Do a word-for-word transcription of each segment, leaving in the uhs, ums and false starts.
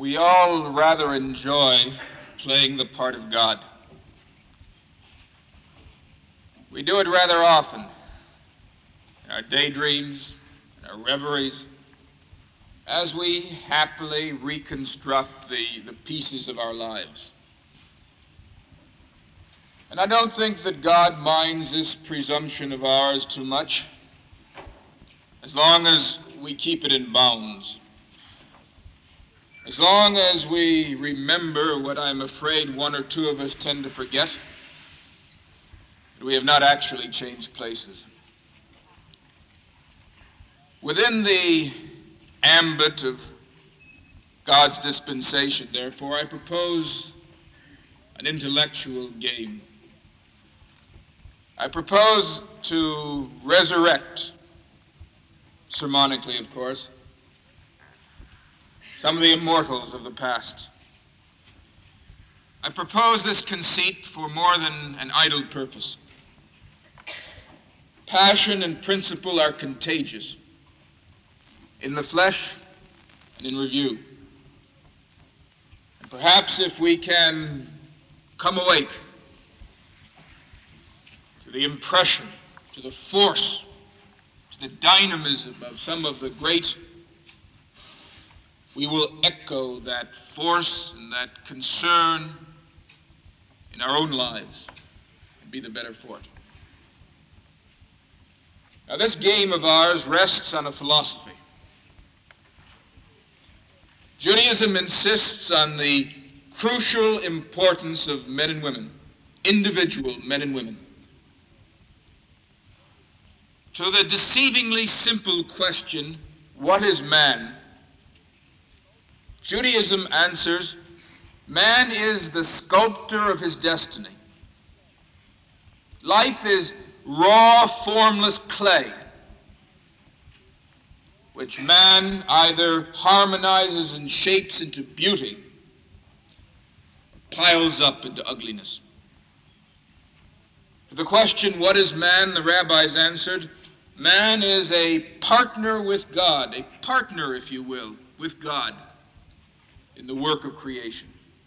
We all rather enjoy playing the part of God. We do it rather often in our daydreams, in our reveries, as we happily reconstruct the, the pieces of our lives. And I don't think that God minds this presumption of ours too much, as long as we keep it in bounds. As long as we remember what I'm afraid one or two of us tend to forget, that we have not actually changed places. Within the ambit of God's dispensation, therefore, I propose an intellectual game. I propose to resurrect, sermonically, of course, some of the immortals of the past. I propose this conceit for more than an idle purpose. Passion and principle are contagious in the flesh and in review. And perhaps if we can come awake to the impression, to the force, to the dynamism of some of the great, we will echo that force and that concern in our own lives and be the better for it. Now, this game of ours rests on a philosophy. Judaism insists on the crucial importance of men and women, individual men and women. To the deceivingly simple question, what is man? Judaism answers, man is the sculptor of his destiny. Life is raw, formless clay, which man either harmonizes and shapes into beauty, or piles up into ugliness. To the question, what is man? The rabbis answered, man is a partner with God, a partner, if you will, with God in the work of creation.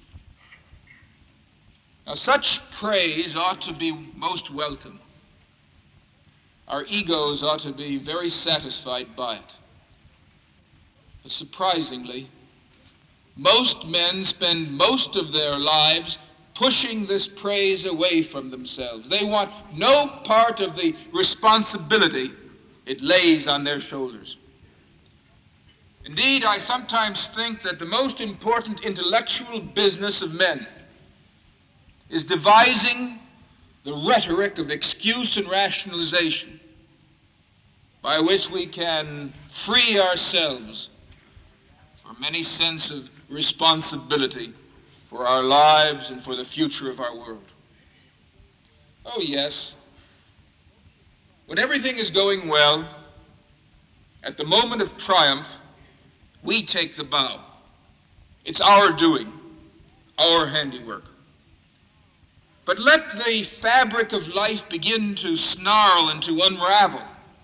Now, such praise ought to be most welcome. Our egos ought to be very satisfied by it. But surprisingly, most men spend most of their lives pushing this praise away from themselves. They want no part of the responsibility it lays on their shoulders. Indeed, I sometimes think that the most important intellectual business of men is devising the rhetoric of excuse and rationalization by which we can free ourselves from any sense of responsibility for our lives and for the future of our world. Oh yes, when everything is going well, at the moment of triumph, we take the bow. It's our doing, our handiwork. But let the fabric of life begin to snarl and to unravel.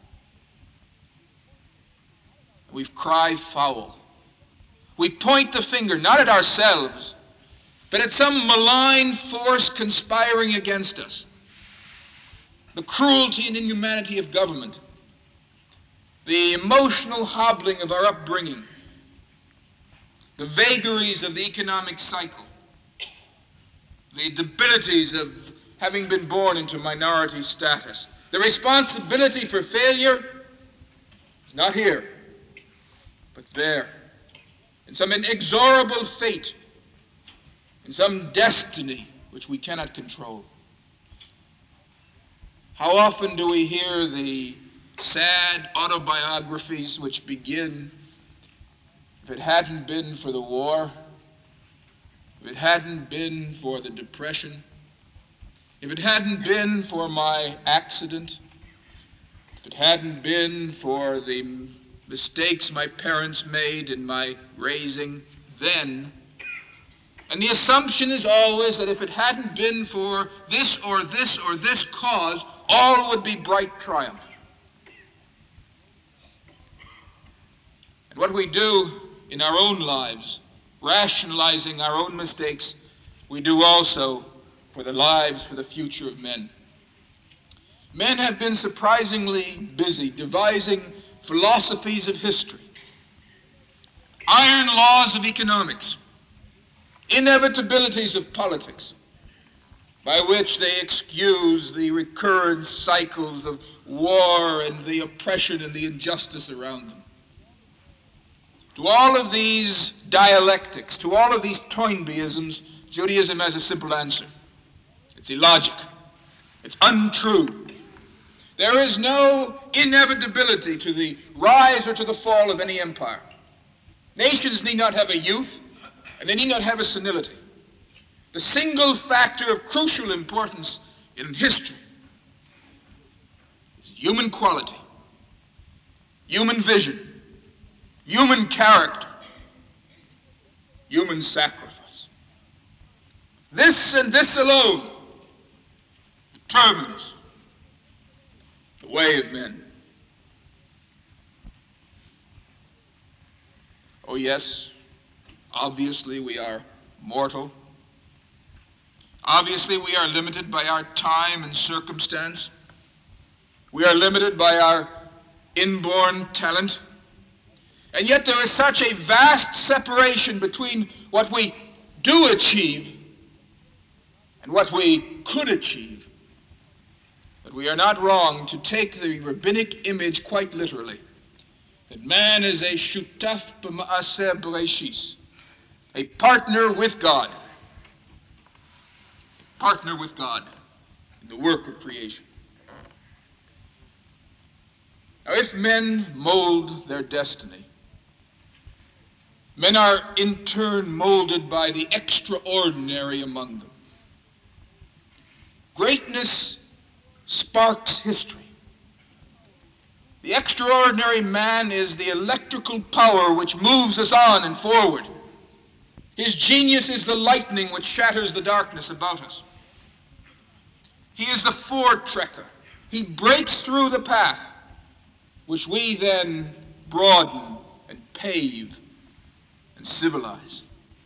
We cry foul. We point the finger, not at ourselves, but at some malign force conspiring against us. The cruelty and inhumanity of government, the emotional hobbling of our upbringing, the vagaries of the economic cycle, the debilities of having been born into minority status. The responsibility for failure is not here, but there, in some inexorable fate, in some destiny which we cannot control. How often do we hear the sad autobiographies which begin, if it hadn't been for the war, if it hadn't been for the depression, if it hadn't been for my accident, if it hadn't been for the mistakes my parents made in my raising, then, and the assumption is always that if it hadn't been for this or this or this cause, all would be bright triumph. And what we do in our own lives rationalizing our own mistakes, we do also for the lives, for the future of men. Men have been surprisingly busy devising philosophies of history, iron laws of economics, inevitabilities of politics, by which they excuse the recurrent cycles of war and the oppression and the injustice around them. To all of these dialectics, to all of these Toynbeeisms, Judaism has a simple answer. It's illogic. It's untrue. There is no inevitability to the rise or to the fall of any empire. Nations need not have a youth, and they need not have a senility. The single factor of crucial importance in history is human quality, human vision, human character, human sacrifice. This and this alone determines the way of men. Oh yes, obviously we are mortal. Obviously we are limited by our time and circumstance. We are limited by our inborn talent. And yet there is such a vast separation between what we do achieve and what we could achieve that we are not wrong to take the rabbinic image quite literally, that man is a shutaf b'ma'aseh b'reishis, a partner with God, a partner with God in the work of creation. Now, if men mold their destiny, men are in turn molded by the extraordinary among them. Greatness sparks history. The extraordinary man is the electrical power which moves us on and forward. His genius is the lightning which shatters the darkness about us. He is the foretrekker. He breaks through the path which we then broaden and pave and civilize.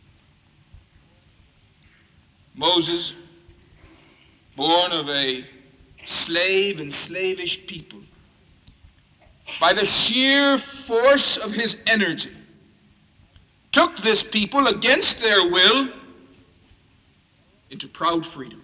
Moses, born of a slave and slavish people, by the sheer force of his energy, took this people against their will into proud freedom.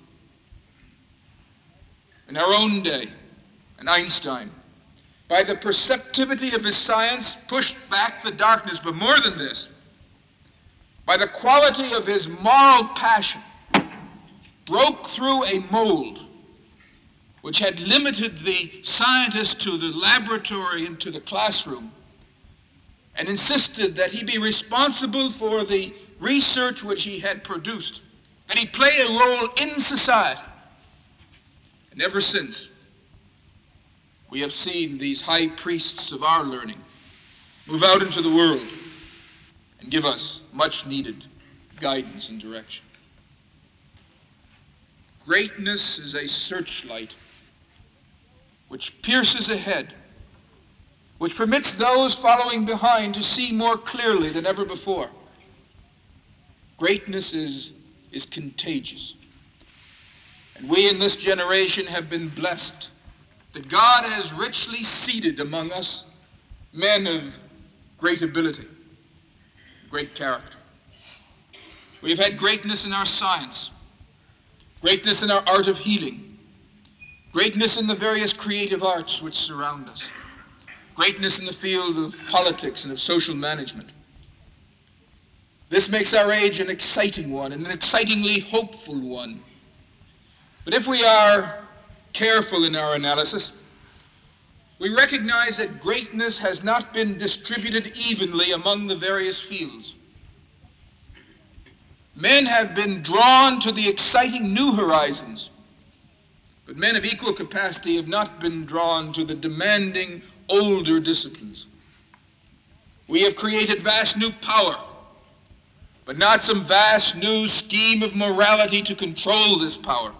In our own day, and Einstein, by the perceptivity of his science, pushed back the darkness, but more than this, by the quality of his moral passion, broke through a mold which had limited the scientist to the laboratory and to the classroom, and insisted that he be responsible for the research which he had produced, that he play a role in society. And ever since, we have seen these high priests of our learning move out into the world and give us much needed guidance and direction. Greatness is a searchlight which pierces ahead, which permits those following behind to see more clearly than ever before. Greatness is, is contagious. And we in this generation have been blessed that God has richly seeded among us men of great ability, great character. We have had greatness in our science, greatness in our art of healing, greatness in the various creative arts which surround us, greatness in the field of politics and of social management. This makes our age an exciting one, and an excitingly hopeful one. But if we are careful in our analysis, we recognize that greatness has not been distributed evenly among the various fields. Men have been drawn to the exciting new horizons, but men of equal capacity have not been drawn to the demanding older disciplines. We have created vast new power, but not some vast new scheme of morality to control this power.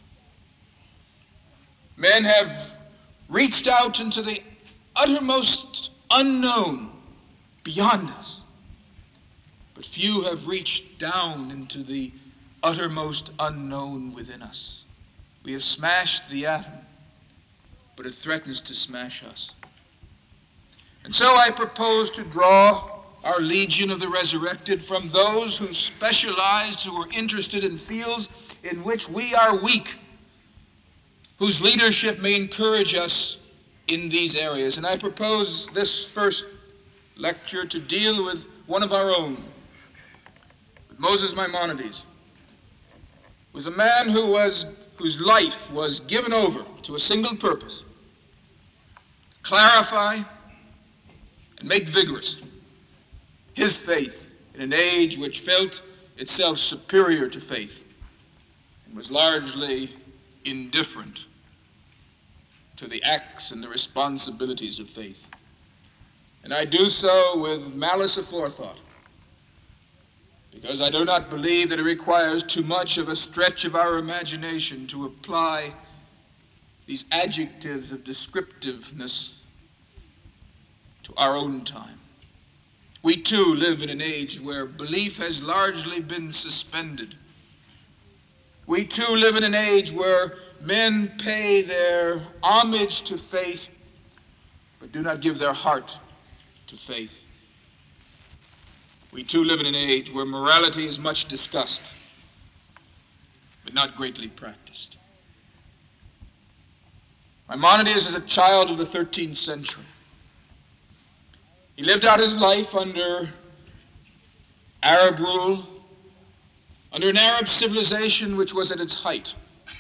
Men have reached out into the uttermost unknown beyond us. but few have reached down into the uttermost unknown within us. We have smashed the atom, but it threatens to smash us. And so I propose to draw our legion of the resurrected from those who specialized, who are interested in fields in which we are weak, whose leadership may encourage us in these areas. And I propose this first lecture to deal with one of our own, with Moses Maimonides, who was a man who was, whose life was given over to a single purpose: clarify and make vigorous his faith in an age which felt itself superior to faith and was largely indifferent to the acts and the responsibilities of faith. And I do so with malice aforethought, because I do not believe that it requires too much of a stretch of our imagination to apply these adjectives of descriptiveness to our own time. We too live in an age where belief has largely been suspended. We too live in an age where men pay their homage to faith, but do not give their heart to faith. We too live in an age where morality is much discussed, but not greatly practiced. Maimonides is a child of the thirteenth century. He lived out his life under Arab rule, under an Arab civilization which was at its height.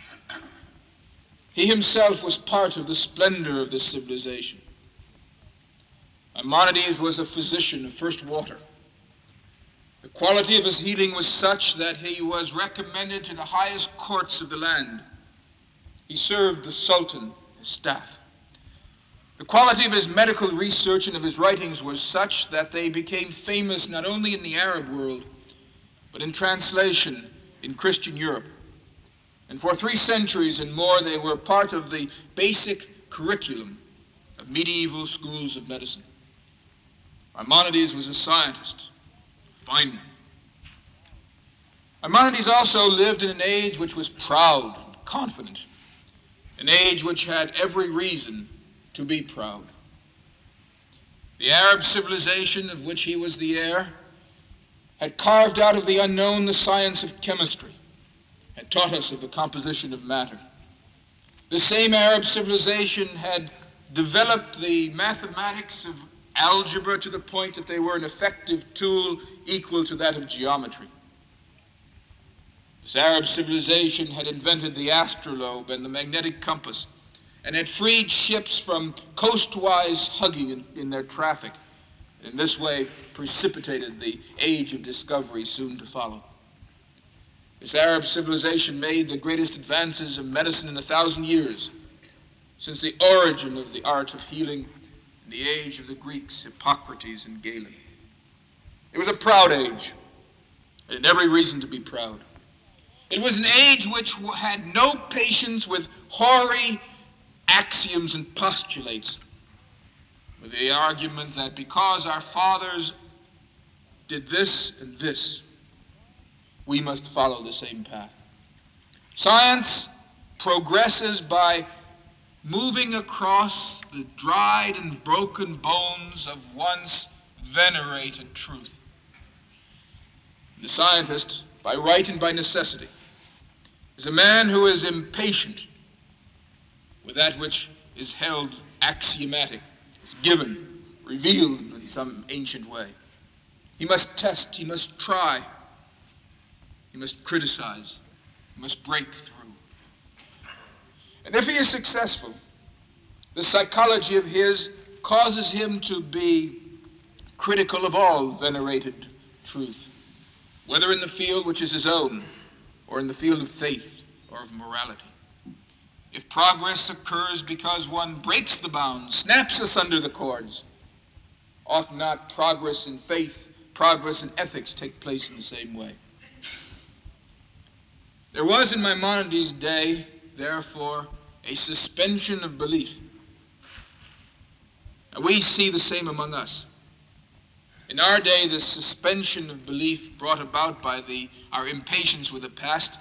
He himself was part of the splendor of this civilization. Maimonides was a physician of first water. The quality of his healing was such that he was recommended to the highest courts of the land. He served the Sultan, his staff. The quality of his medical research and of his writings was such that they became famous not only in the Arab world, but in translation in Christian Europe. And for three centuries and more, they were part of the basic curriculum of medieval schools of medicine. Maimonides was a scientist, a fine man. Maimonides also lived in an age which was proud and confident, an age which had every reason to be proud. The Arab civilization of which he was the heir had carved out of the unknown the science of chemistry, had taught us of the composition of matter. The same Arab civilization had developed the mathematics of algebra to the point that they were an effective tool equal to that of geometry. This Arab civilization had invented the astrolabe and the magnetic compass, and had freed ships from coastwise hugging in, in their traffic, and in this way precipitated the age of discovery soon to follow. This Arab civilization made the greatest advances of medicine in a thousand years, since the origin of the art of healing in the age of the Greeks, Hippocrates and Galen. It was a proud age, and had every reason to be proud. It was an age which had no patience with hoary axioms and postulates, with the argument that because our fathers did this and this, we must follow the same path. Science progresses by moving across the dried and broken bones of once venerated truth. The scientist, by right and by necessity, is a man who is impatient with that which is held axiomatic, is given, revealed in some ancient way. He must test, he must try, he must criticize, he must break through. And if he is successful, the psychology of his causes him to be critical of all venerated truth, whether in the field which is his own, or in the field of faith or of morality. If progress occurs because one breaks the bounds, snaps asunder the cords, ought not progress in faith, progress in ethics take place in the same way? There was in Maimonides' day, therefore, a suspension of belief. And we see the same among us. In our day, the suspension of belief brought about by the, our impatience with the past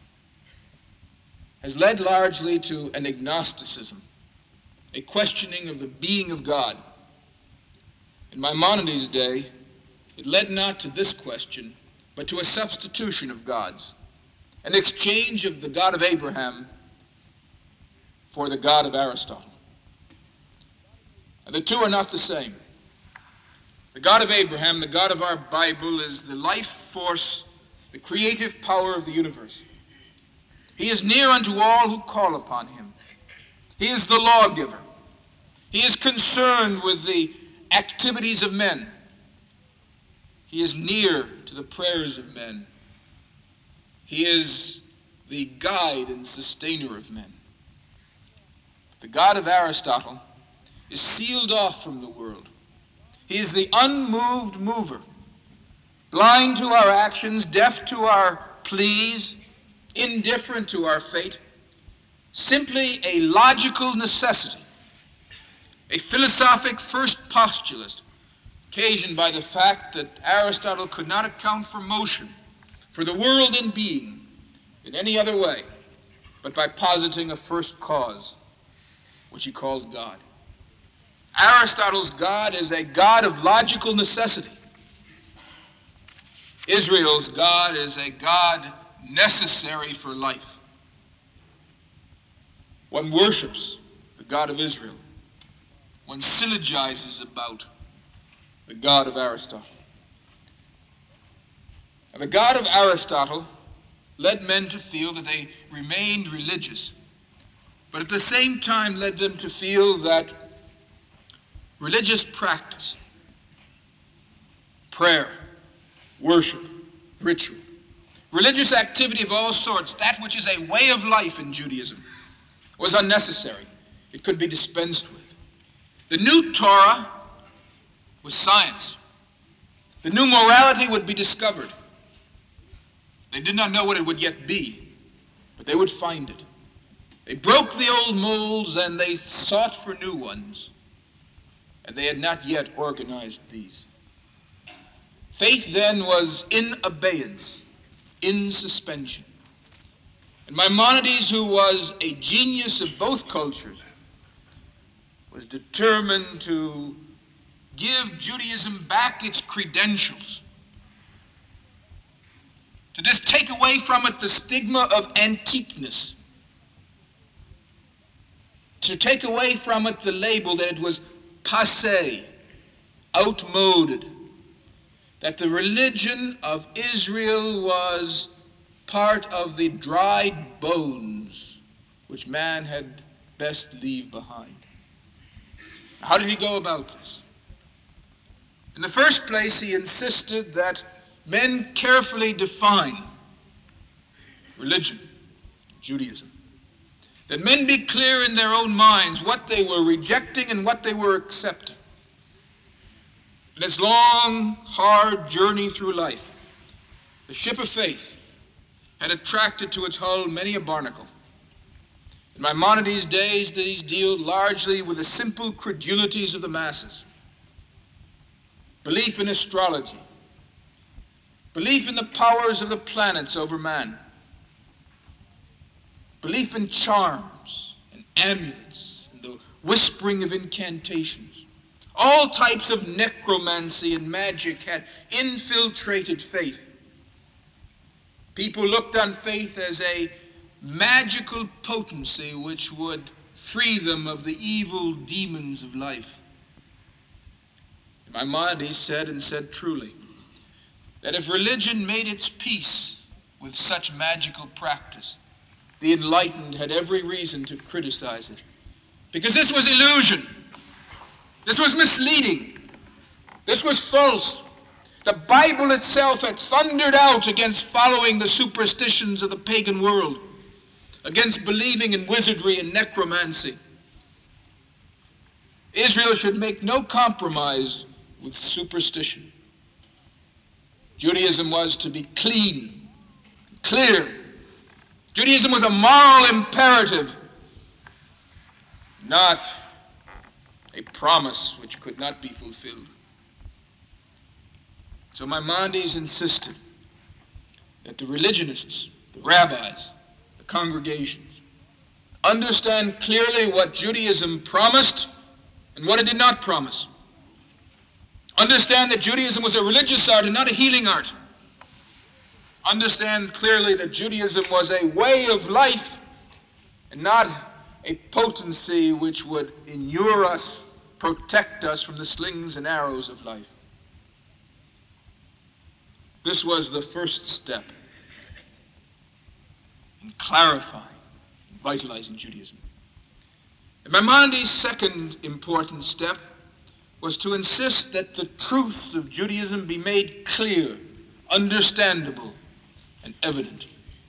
has led largely to an agnosticism, a questioning of the being of God. In Maimonides' day, it led not to this question, but to a substitution of gods, an exchange of the God of Abraham for the God of Aristotle. And the two are not the same. The God of Abraham, the God of our Bible, is the life force, the creative power of the universe. He is near unto all who call upon him. He is the lawgiver. He is concerned with the activities of men. He is near to the prayers of men. He is the guide and sustainer of men. The God of Aristotle is sealed off from the world. He is the unmoved mover, blind to our actions, deaf to our pleas, indifferent to our fate, simply a logical necessity, a philosophic first postulate, occasioned by the fact that Aristotle could not account for motion, for the world in being, in any other way, but by positing a first cause, which he called God. Aristotle's God is a God of logical necessity. Israel's God is a God necessary for life. One worships the God of Israel. One syllogizes about the God of Aristotle. And the God of Aristotle led men to feel that they remained religious, but at the same time led them to feel that religious practice, prayer, worship, ritual, religious activity of all sorts, that which is a way of life in Judaism, was unnecessary. It could be dispensed with. The new Torah was science. The new morality would be discovered. They did not know what it would yet be, but they would find it. They broke the old molds and they sought for new ones, and they had not yet organized these. Faith then was in abeyance, in suspension. And Maimonides, who was a genius of both cultures, was determined to give Judaism back its credentials, to just take away from it the stigma of antiqueness, to take away from it the label that it was passé, outmoded, that the religion of Israel was part of the dried bones which man had best leave behind. How did he go about this? In the first place, he insisted that men carefully define religion, Judaism. That men be clear in their own minds what they were rejecting and what they were accepting. In its long, hard journey through life, the ship of faith had attracted to its hull many a barnacle. In Maimonides' days, these deal largely with the simple credulities of the masses. Belief in astrology, belief in the powers of the planets over man, belief in charms and amulets and the whispering of incantations. All types of necromancy and magic had infiltrated faith. People looked on faith as a magical potency which would free them of the evil demons of life. Maimonides said, and said truly, that if religion made its peace with such magical practice, the enlightened had every reason to criticize it. Because this was illusion. This was misleading. This was false. The Bible itself had thundered out against following the superstitions of the pagan world, against believing in wizardry and necromancy. Israel should make no compromise with superstition. Judaism was to be clean, clear. Judaism was a moral imperative, not a promise which could not be fulfilled. So Maimonides insisted that the religionists, the rabbis, the congregations, understand clearly what Judaism promised and what it did not promise. Understand that Judaism was a religious art and not a healing art. Understand clearly that Judaism was a way of life and not a potency which would inure us, protect us from the slings and arrows of life. This was the first step in clarifying and vitalizing Judaism. And Maimonides' second important step was to insist that the truths of Judaism be made clear, understandable, and evident.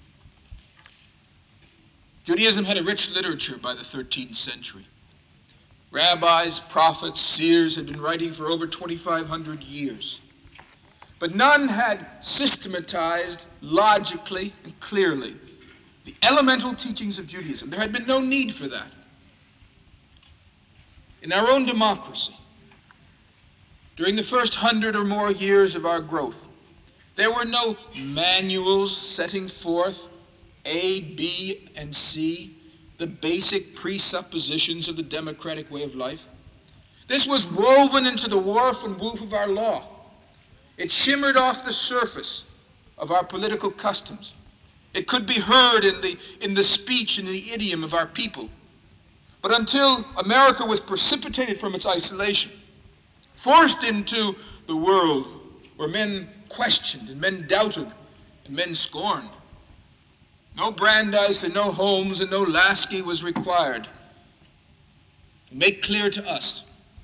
Judaism had a rich literature by the thirteenth century. Rabbis, prophets, seers had been writing for over twenty-five hundred years. But none had systematized logically and clearly the elemental teachings of Judaism. There had been no need for that. In our own democracy, during the first hundred or more years of our growth, there were no manuals setting forth A, B, and C, the basic presuppositions of the democratic way of life. This was woven into the warp and woof of our law. It shimmered off the surface of our political customs. It could be heard in the, in the speech and the idiom of our people. But until America was precipitated from its isolation, forced into the world where men questioned and men doubted and men scorned, no Brandeis and no Holmes and no Lasky was required to make clear to us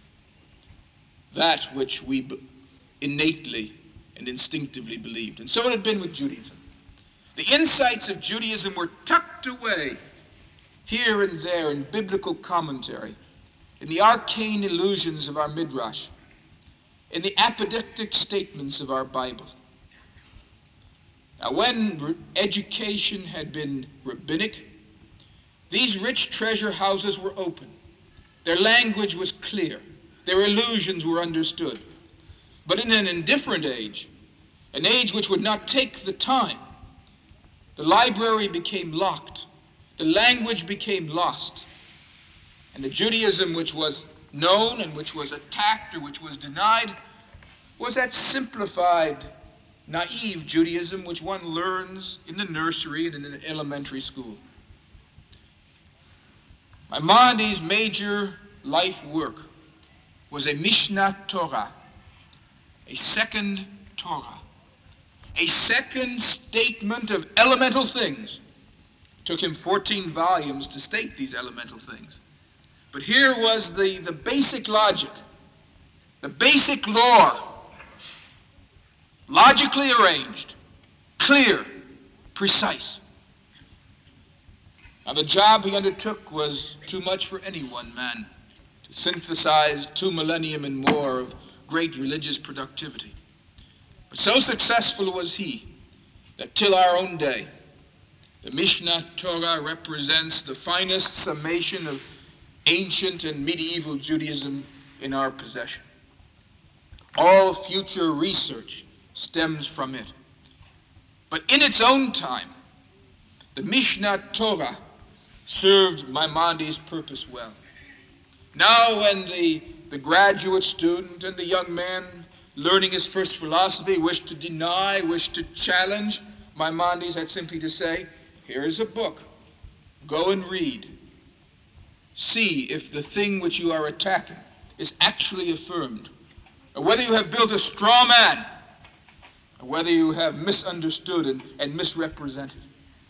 that which we innately and instinctively believed. And so it had been with Judaism. The insights of Judaism were tucked away here and there in biblical commentary, in the arcane illusions of our Midrash, in the apodictic statements of our Bible. Now, when education had been rabbinic, these rich treasure houses were open. Their language was clear. Their allusions were understood. But in an indifferent age, an age which would not take the time, the library became locked, the language became lost, and the Judaism which was known and which was attacked or which was denied was that simplified, naive Judaism which one learns in the nursery and in the elementary school. Maimonides' major life work was a Mishnah Torah, a second Torah, a second statement of elemental things. It took him fourteen volumes to state these elemental things. But here was the, the basic logic, the basic lore, logically arranged, clear, precise. Now the job he undertook was too much for any one man to synthesize two millennium and more of great religious productivity. But so successful was he that till our own day, the Mishnah Torah represents the finest summation of ancient and medieval Judaism in our possession. All future research stems from it. But in its own time, the Mishnah Torah served Maimonides' purpose well. Now when the, the graduate student and the young man learning his first philosophy wished to deny, wished to challenge, Maimonides had simply to say, here is a book, go and read. See if the thing which you are attacking is actually affirmed, or whether you have built a straw man, or whether you have misunderstood and, and misrepresented.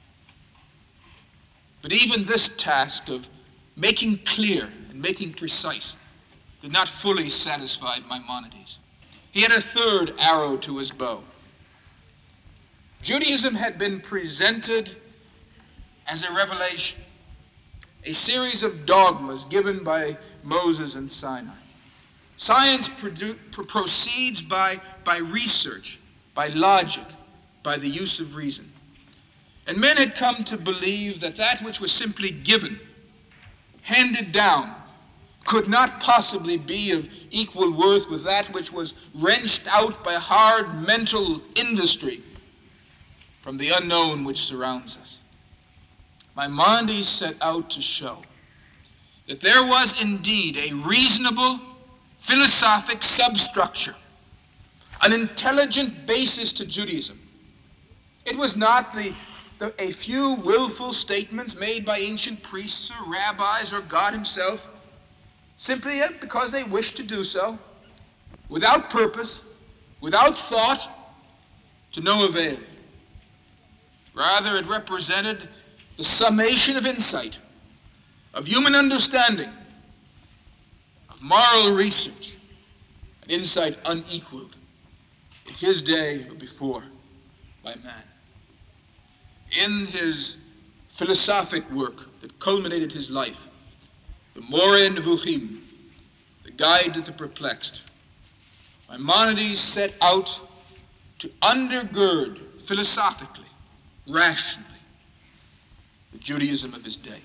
But even this task of making clear and making precise did not fully satisfy Maimonides. He had a third arrow to his bow. Judaism had been presented as a revelation, a series of dogmas given by Moses and Sinai. Science produ- pr- proceeds by, by research, by logic, by the use of reason. And men had come to believe that that which was simply given, handed down, could not possibly be of equal worth with that which was wrenched out by hard mental industry from the unknown which surrounds us. Maimonides set out to show that there was indeed a reasonable philosophic substructure, an intelligent basis to Judaism. It was not the, the, a few willful statements made by ancient priests or rabbis or God himself, simply because they wished to do so, without purpose, without thought, to no avail. Rather, it represented the summation of insight, of human understanding, of moral research, an insight unequaled in his day or before by man. In his philosophic work that culminated his life, the Moreh Nevuchim, the Guide to the Perplexed, Maimonides set out to undergird philosophically, rationally, the Judaism of his day.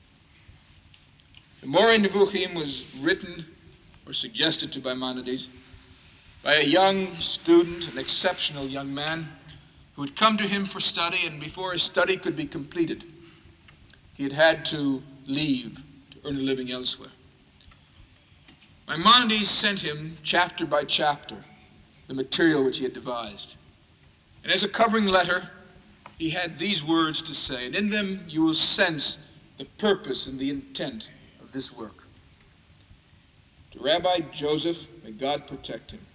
The Moreh Nevuchim was written or suggested to Maimonides by a young student, an exceptional young man, who had come to him for study, and before his study could be completed, he had had to leave to earn a living elsewhere. Maimonides sent him, chapter by chapter, the material which he had devised. And as a covering letter, he had these words to say, and in them you will sense the purpose and the intent of this work. To Rabbi Joseph, may God protect him.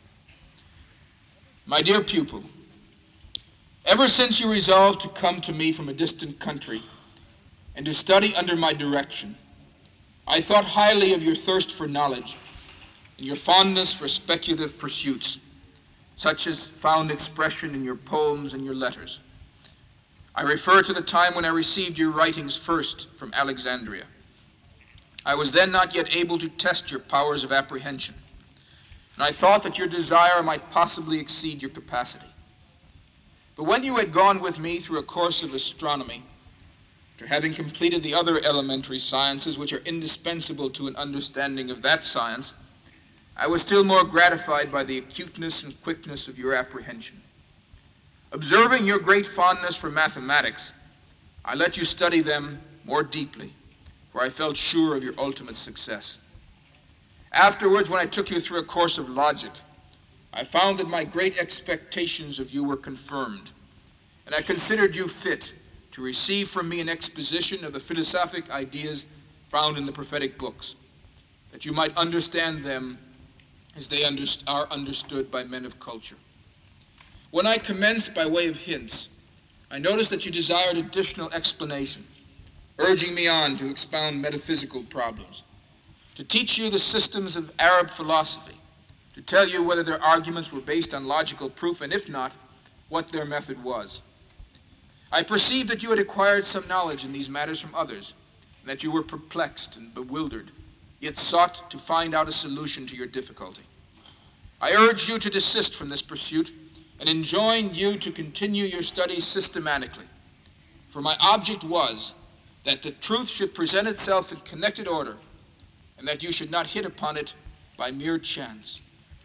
My dear pupil, ever since you resolved to come to me from a distant country and to study under my direction, I thought highly of your thirst for knowledge and your fondness for speculative pursuits, such as found expression in your poems and your letters. I refer to the time when I received your writings first from Alexandria. I was then not yet able to test your powers of apprehension, and I thought that your desire might possibly exceed your capacity. But when you had gone with me through a course of astronomy, after having completed the other elementary sciences which are indispensable to an understanding of that science, I was still more gratified by the acuteness and quickness of your apprehension. Observing your great fondness for mathematics, I let you study them more deeply, for I felt sure of your ultimate success. Afterwards, when I took you through a course of logic, I found that my great expectations of you were confirmed, and I considered you fit to receive from me an exposition of the philosophic ideas found in the prophetic books, that you might understand them as they underst- are understood by men of culture. When I commenced by way of hints, I noticed that you desired additional explanation, urging me on to expound metaphysical problems, to teach you the systems of Arab philosophy, to tell you whether their arguments were based on logical proof, and if not, what their method was. I perceived that you had acquired some knowledge in these matters from others, and that you were perplexed and bewildered, yet sought to find out a solution to your difficulty. I urged you to desist from this pursuit and enjoined you to continue your studies systematically, for my object was that the truth should present itself in connected order, and that you should not hit upon it by mere chance.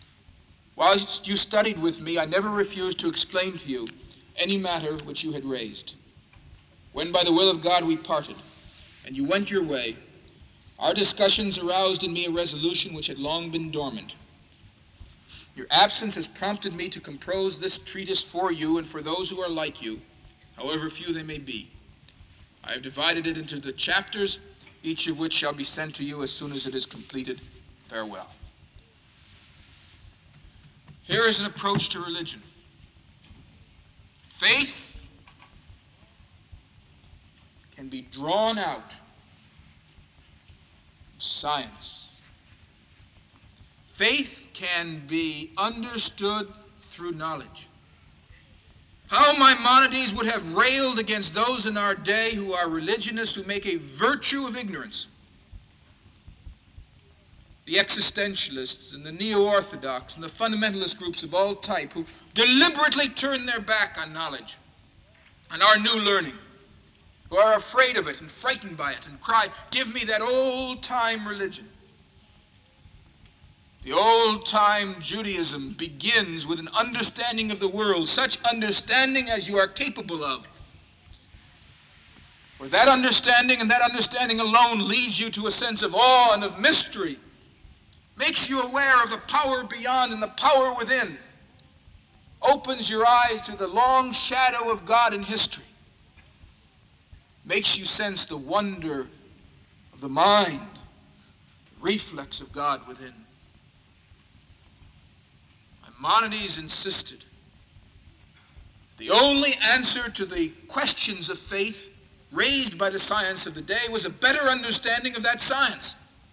Whilst you studied with me, I never refused to explain to you any matter which you had raised. When by the will of God we parted, and you went your way, our discussions aroused in me a resolution which had long been dormant. Your absence has prompted me to compose this treatise for you and for those who are like you, however few they may be. I have divided it into the chapters, each of which shall be sent to you as soon as it is completed. Farewell. Here is an approach to religion. Faith can be drawn out of science. Faith can be understood through knowledge. How Maimonides would have railed against those in our day who are religionists who make a virtue of ignorance. The existentialists and the neo-orthodox and the fundamentalist groups of all type who deliberately turn their back on knowledge, on our new learning, who are afraid of it and frightened by it and cry, "Give me that old-time religion." The old-time Judaism begins with an understanding of the world, such understanding as you are capable of. For that understanding and that understanding alone leads you to a sense of awe and of mystery, makes you aware of the power beyond and the power within, opens your eyes to the long shadow of God in history, makes you sense the wonder of the mind, the reflex of God within. Maimonides insisted the only answer to the questions of faith raised by the science of the day was a better understanding of that science.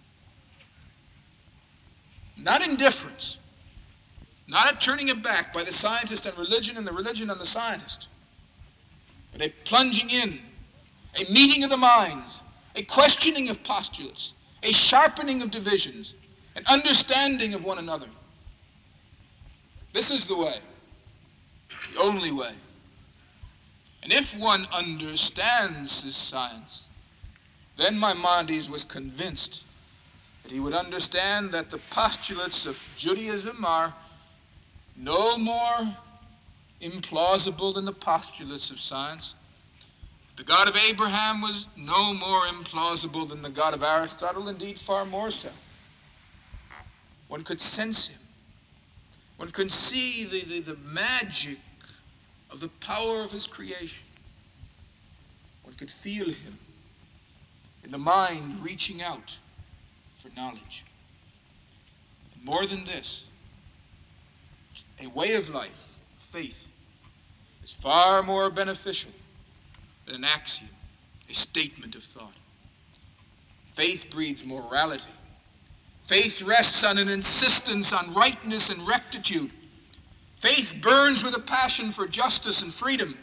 Not indifference, not a turning it back by the scientist on religion and the religion on the scientist, but a plunging in, a meeting of the minds, a questioning of postulates, a sharpening of divisions, an understanding of one another. This is the way, the only way. And if one understands this science, then Maimonides was convinced that he would understand that the postulates of Judaism are no more implausible than the postulates of science. The God of Abraham was no more implausible than the God of Aristotle, indeed far more so. One could sense him. One can see the, the, the magic of the power of his creation. One could feel him in the mind reaching out for knowledge. And more than this, a way of life, faith, is far more beneficial than an axiom, a statement of thought. Faith breeds morality. Faith rests on an insistence on rightness and rectitude. Faith burns with a passion for justice and freedom.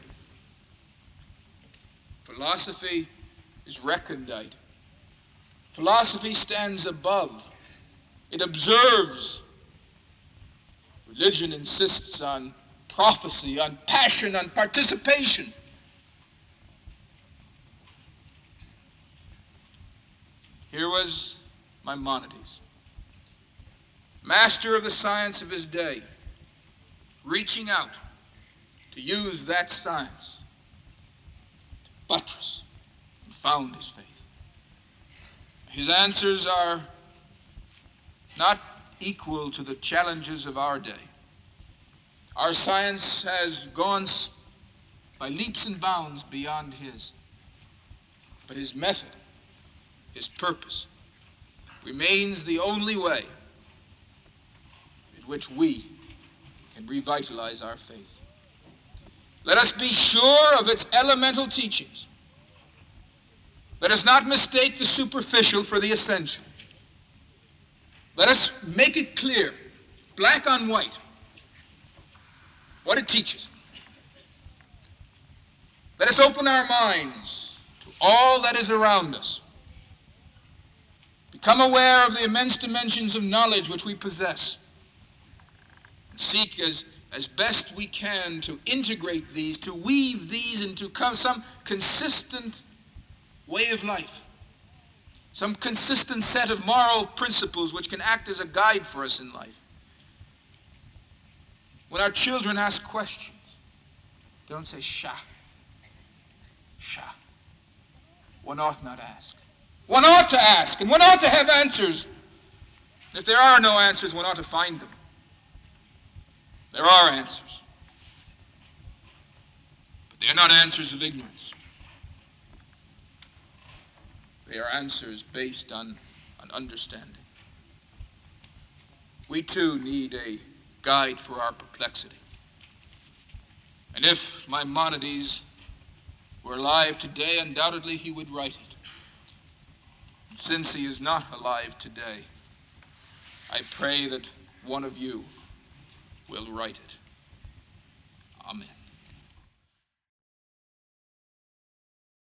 Philosophy is recondite. Philosophy stands above. It observes. Religion insists on prophecy, on passion, on participation. Here was Maimonides, master of the science of his day, reaching out to use that science to buttress and found his faith. His answers are not equal to the challenges of our day. Our science has gone by leaps and bounds beyond his. But his method, his purpose, remains the only way in which we can revitalize our faith. Let us be sure of its elemental teachings. Let us not mistake the superficial for the essential. Let us make it clear, black on white, what it teaches. Let us open our minds to all that is around us. Become aware of the immense dimensions of knowledge which we possess. And seek as, as best we can to integrate these, to weave these into some consistent way of life. Some consistent set of moral principles which can act as a guide for us in life. When our children ask questions, don't say, "Sha, sha." One ought not ask. One ought to ask, and one ought to have answers. And if there are no answers, one ought to find them. There are answers. But they are not answers of ignorance. They are answers based on, on understanding. We too need a guide for our perplexity. And if Maimonides were alive today, undoubtedly he would write it. And since he is not alive today, I pray that one of you will write it. Amen.